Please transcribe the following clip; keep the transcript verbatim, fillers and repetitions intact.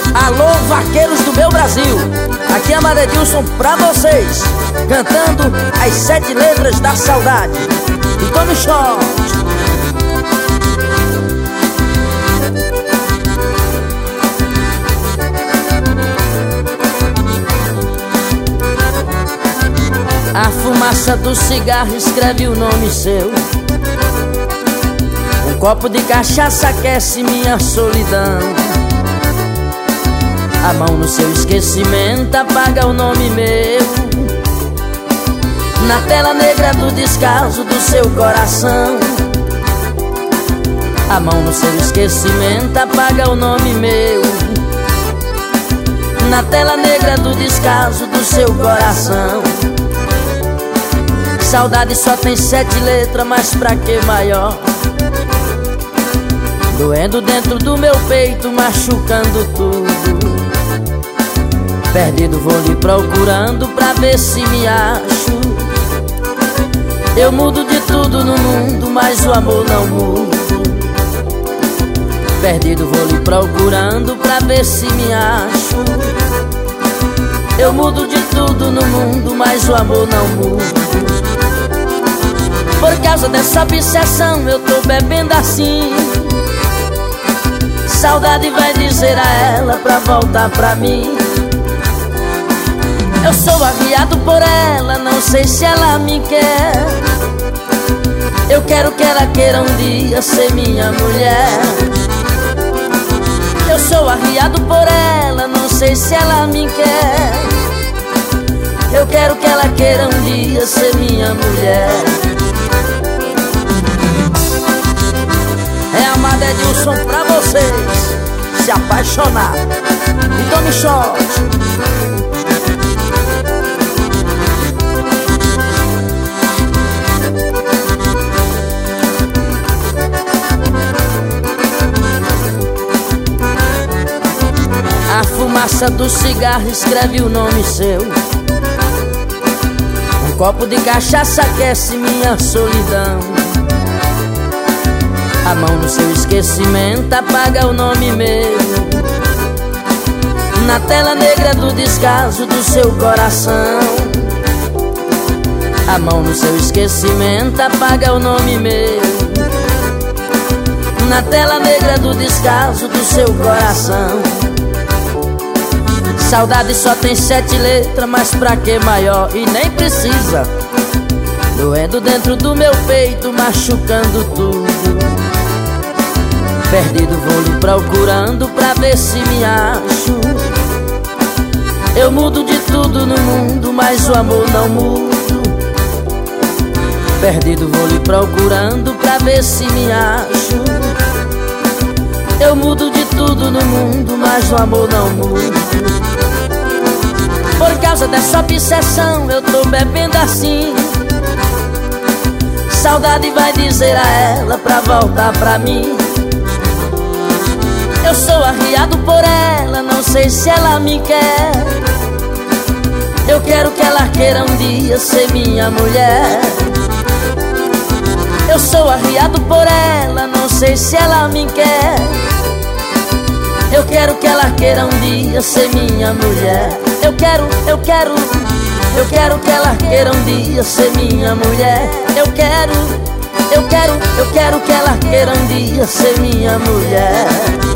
Alô, vaqueiros do meu Brasil, aqui é Amadedilson pra vocês, cantando as sete letras da saudade. E tome shot. A fumaça do cigarro escreve o nome seu. Um copo de cachaça aquece minha solidão. A mão no seu esquecimento apaga o nome meu. Na tela negra do descaso do seu coração. A mão no seu esquecimento apaga o nome meu. Na tela negra do descaso do seu coração. Saudade só tem sete letras, mas pra que maior? Doendo dentro do meu peito, machucando tudo. Perdido vou lhe procurando pra ver se me acho. Eu mudo de tudo no mundo, mas o amor não muda. Perdido vou lhe procurando pra ver se me acho. Eu mudo de tudo no mundo, mas o amor não muda. Por causa dessa obsessão eu tô bebendo assim. Saudade vai dizer a ela pra voltar pra mim. Eu sou arriado por ela, não sei se ela me quer. Eu quero que ela queira um dia ser minha mulher. Eu sou arriado por ela, não sei se ela me quer. Eu quero que ela queira um dia ser minha mulher. É Amadedilson pra vocês se apaixonar. E tome shot. A fumaça do cigarro escreve o nome seu. Um copo de cachaça aquece minha solidão. A mão no seu esquecimento apaga o nome meu. Na tela negra do descaso do seu coração. A mão no seu esquecimento apaga o nome meu. Na tela negra do descaso do seu coração. Saudade só tem sete letras, mas pra que maior? E nem precisa. Doendo dentro do meu peito, machucando tudo. Perdido vou lhe procurando pra ver se me acho. Eu mudo de tudo no mundo, mas o amor não mudo. Perdido vou lhe procurando pra ver se me acho. Eu mudo de tudo no mundo, mas o amor não mudo. Por causa dessa obsessão eu tô bebendo assim. Saudade vai dizer a ela pra voltar pra mim. Eu sou arriado por ela, não sei se ela me quer. Eu quero que ela queira um dia ser minha mulher. Eu sou arriado por ela, não sei se ela me quer. Eu quero que ela queira um dia ser minha mulher. Eu quero, eu quero, eu quero que ela queira um dia ser minha mulher. Eu quero, eu quero, eu quero que ela queira um dia ser minha mulher.